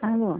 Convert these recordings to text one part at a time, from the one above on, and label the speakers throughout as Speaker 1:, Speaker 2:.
Speaker 1: Alô?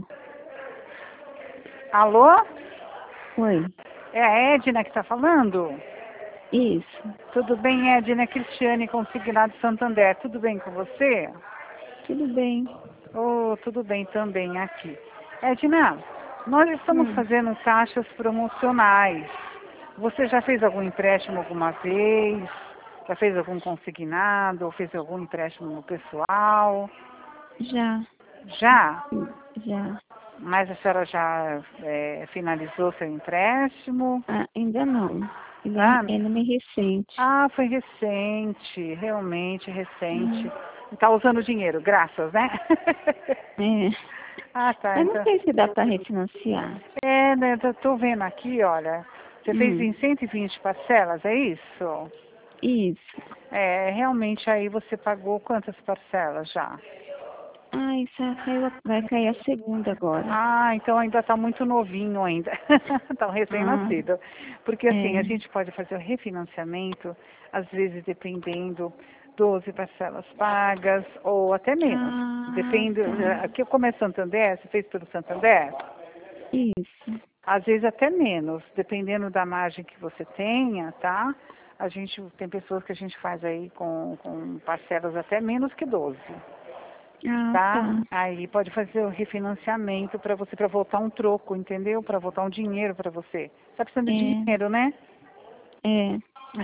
Speaker 2: Alô?
Speaker 1: Oi.
Speaker 2: É a Edna que está falando?
Speaker 1: Isso.
Speaker 2: Tudo bem, Edna? Cristiane, consignado Santander. Tudo bem com você?
Speaker 1: Tudo bem.
Speaker 2: Oh, tudo bem também aqui. Edna, nós estamos fazendo taxas promocionais. Você já fez algum empréstimo alguma vez? Já fez algum consignado? Ou fez algum empréstimo no pessoal?
Speaker 1: Já.
Speaker 2: Já?
Speaker 1: Já.
Speaker 2: Mas a senhora já finalizou seu empréstimo?
Speaker 1: Ah, ainda não. Ele
Speaker 2: Ah,
Speaker 1: é nome recente.
Speaker 2: foi recente, realmente recente. Está usando dinheiro, graças, né?
Speaker 1: É.
Speaker 2: Ah, tá.
Speaker 1: Eu não
Speaker 2: Então,
Speaker 1: sei se dá para refinanciar.
Speaker 2: né? Estou vendo aqui, olha. Você fez em 120 parcelas, é isso?
Speaker 1: Isso.
Speaker 2: Realmente aí você pagou quantas parcelas já?
Speaker 1: Ah, isso vai cair a segunda agora.
Speaker 2: Ah, então ainda está muito novinho ainda. Está um
Speaker 1: Ah,
Speaker 2: recém-nascido. Porque assim, a
Speaker 1: é.
Speaker 2: gente pode fazer o refinanciamento, às vezes dependendo 12 parcelas pagas ou até menos.
Speaker 1: Ah,
Speaker 2: Depende.
Speaker 1: tá.
Speaker 2: Aqui como é Santander, você fez pelo Santander?
Speaker 1: Isso.
Speaker 2: Às vezes até menos, dependendo da margem que você tenha, tá? A gente tem pessoas que a gente faz aí com parcelas até menos que 12.
Speaker 1: Ah,
Speaker 2: Tá?
Speaker 1: tá.
Speaker 2: Aí pode fazer o refinanciamento para você, para voltar um troco, entendeu? Para voltar um dinheiro para você. Tá precisando de
Speaker 1: É.
Speaker 2: dinheiro, né?
Speaker 1: É.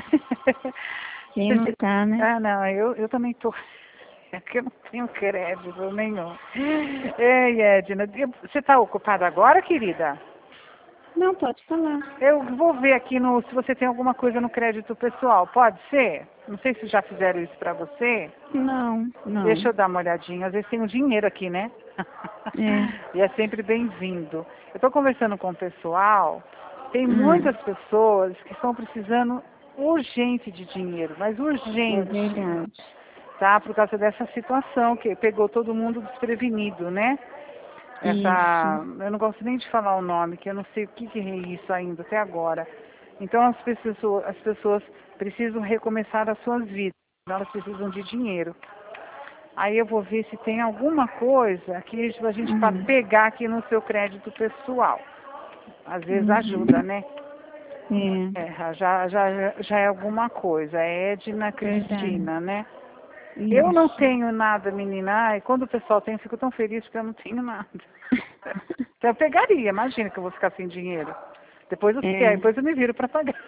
Speaker 1: Quem não tá, né?
Speaker 2: Ah, não, eu também tô. É que eu não tenho crédito nenhum. Ei, Edna, você tá ocupada agora, querida?
Speaker 1: Não, pode falar.
Speaker 2: Eu vou ver aqui se você tem alguma coisa no crédito pessoal, pode ser? Não sei se já fizeram isso para você.
Speaker 1: Não,
Speaker 2: Deixa
Speaker 1: não.
Speaker 2: eu dar uma olhadinha. Às vezes tem um dinheiro aqui, né?
Speaker 1: É.
Speaker 2: E é sempre bem-vindo. Eu estou conversando com o pessoal. Tem
Speaker 1: Hum,
Speaker 2: muitas pessoas que estão precisando urgente de dinheiro, mas
Speaker 1: é
Speaker 2: urgente,
Speaker 1: verdade.
Speaker 2: tá? Por causa dessa situação que pegou todo mundo desprevenido, né?
Speaker 1: Isso.
Speaker 2: Eu não gosto nem de falar o nome, que eu não sei o que é isso ainda até agora. Então as pessoas precisam recomeçar as suas vidas, elas precisam de dinheiro. Aí eu vou ver se tem alguma coisa que a gente para
Speaker 1: Uhum.
Speaker 2: pegar aqui no seu crédito pessoal. Às vezes ajuda,
Speaker 1: Uhum.
Speaker 2: né?
Speaker 1: É,
Speaker 2: Já é alguma coisa. É Edna
Speaker 1: verdade.
Speaker 2: Cristina, né? Eu não
Speaker 1: Isso.
Speaker 2: tenho nada, menina. E quando o pessoal tem, eu fico tão feliz porque eu não tenho nada. Então eu pegaria, imagina que eu vou ficar sem dinheiro.
Speaker 1: É,
Speaker 2: Depois eu me viro para pagar.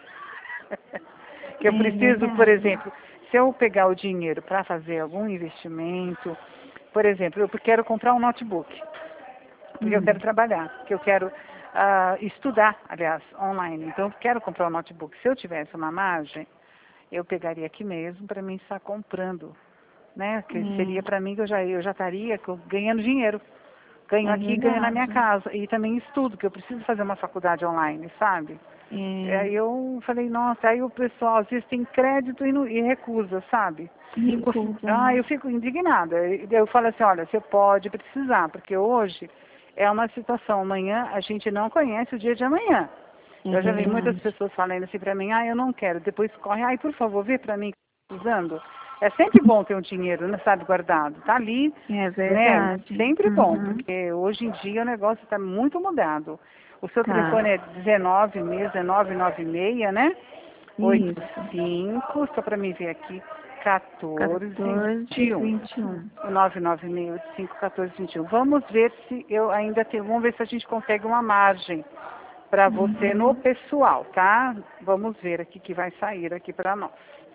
Speaker 2: Que eu
Speaker 1: é
Speaker 2: preciso, por
Speaker 1: verdade.
Speaker 2: exemplo, se eu pegar o dinheiro para fazer algum investimento, por exemplo, eu quero comprar um notebook, porque eu quero
Speaker 1: Hum.
Speaker 2: trabalhar, porque eu quero estudar, aliás, online. Então, eu quero comprar um notebook. Se eu tivesse uma margem, eu pegaria aqui mesmo para mim estar comprando, né? Que seria para mim que eu já estaria ganhando dinheiro. Ganho
Speaker 1: É, é
Speaker 2: aqui, ganho na minha
Speaker 1: verdade.
Speaker 2: casa. E também estudo, que eu preciso fazer uma faculdade online, sabe?
Speaker 1: É,
Speaker 2: Aí eu falei, nossa, aí o pessoal às vezes tem crédito e recusa, sabe?
Speaker 1: recusa, né?
Speaker 2: Eu fico indignada. Eu falo assim, olha, você pode precisar, porque hoje é uma situação, amanhã a gente não conhece o dia de amanhã.
Speaker 1: É
Speaker 2: Eu já vi muitas
Speaker 1: verdade.
Speaker 2: pessoas falando assim pra mim, eu não quero, depois corre, por favor, vê pra mim que eu tô usando. É sempre bom ter um dinheiro, né, sabe, guardado. Tá ali,
Speaker 1: É
Speaker 2: né?
Speaker 1: verdade.
Speaker 2: Sempre bom,
Speaker 1: Uhum.
Speaker 2: porque hoje em dia o negócio está muito mudado. O seu
Speaker 1: Tá.
Speaker 2: telefone é 19 mesmo, 1996, né? Oito
Speaker 1: Isso.
Speaker 2: cinco só para me ver aqui, 14,
Speaker 1: 14,
Speaker 2: 21.
Speaker 1: 21.
Speaker 2: O 99685 14 21. Vamos ver se eu ainda tenho, vamos ver se a gente consegue uma margem para você no
Speaker 1: Uhum.
Speaker 2: pessoal, tá? Vamos ver aqui que vai sair aqui para nós.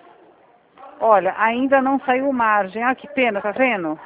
Speaker 2: Olha, ainda não saiu margem. Ah, que pena, tá vendo?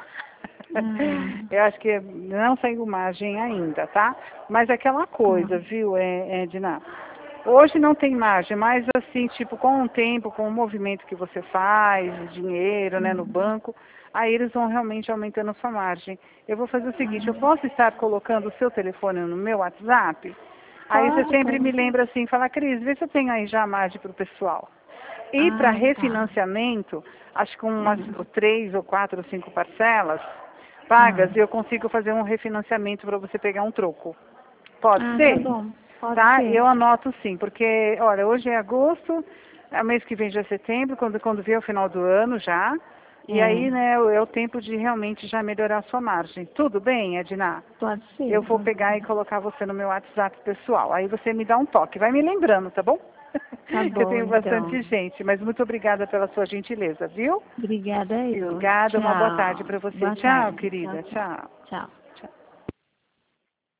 Speaker 1: Ah,
Speaker 2: Eu acho que não saiu margem ainda, tá? Mas é aquela
Speaker 1: tá.
Speaker 2: coisa, viu, Edna? Hoje não tem margem, mas assim, tipo, com o tempo, com o movimento que você faz, o dinheiro, né, no
Speaker 1: Uhum.
Speaker 2: banco, aí eles vão realmente aumentando a sua margem. Eu vou fazer o seguinte, eu
Speaker 1: Ah,
Speaker 2: posso estar colocando o seu telefone no meu WhatsApp? Aí você
Speaker 1: pode,
Speaker 2: sempre
Speaker 1: pode
Speaker 2: me
Speaker 1: sim.
Speaker 2: lembra assim, fala, Cris, vê se eu tenho aí já a margem para o pessoal. E para
Speaker 1: Ah, tá.
Speaker 2: refinanciamento, acho que umas
Speaker 1: Hum.
Speaker 2: 3 ou 4 ou 5 parcelas pagas,
Speaker 1: Ah.
Speaker 2: eu consigo fazer um refinanciamento para você pegar um troco. Pode
Speaker 1: Ah, tá
Speaker 2: ser?
Speaker 1: bom. Pode
Speaker 2: Tá?
Speaker 1: ser.
Speaker 2: Eu anoto sim, porque, olha, hoje é agosto, mês que vem já é setembro, quando vier o final do ano já, E aí, né, é o tempo de realmente já melhorar a sua margem. Tudo bem, Edna?
Speaker 1: Pode ser.
Speaker 2: Eu vou pegar e colocar você no meu WhatsApp pessoal. Aí você me dá um toque. Vai me lembrando, tá bom?
Speaker 1: Tá
Speaker 2: Que eu
Speaker 1: bom,
Speaker 2: tenho bastante
Speaker 1: então.
Speaker 2: gente. Mas muito obrigada pela sua gentileza, viu?
Speaker 1: Obrigada eu.
Speaker 2: Obrigada, uma boa tarde
Speaker 1: Tchau.
Speaker 2: para você.
Speaker 1: Boa
Speaker 2: Tchau,
Speaker 1: tarde. Tchau,
Speaker 2: querida.
Speaker 1: tchau.
Speaker 2: Tchau.
Speaker 1: Tchau.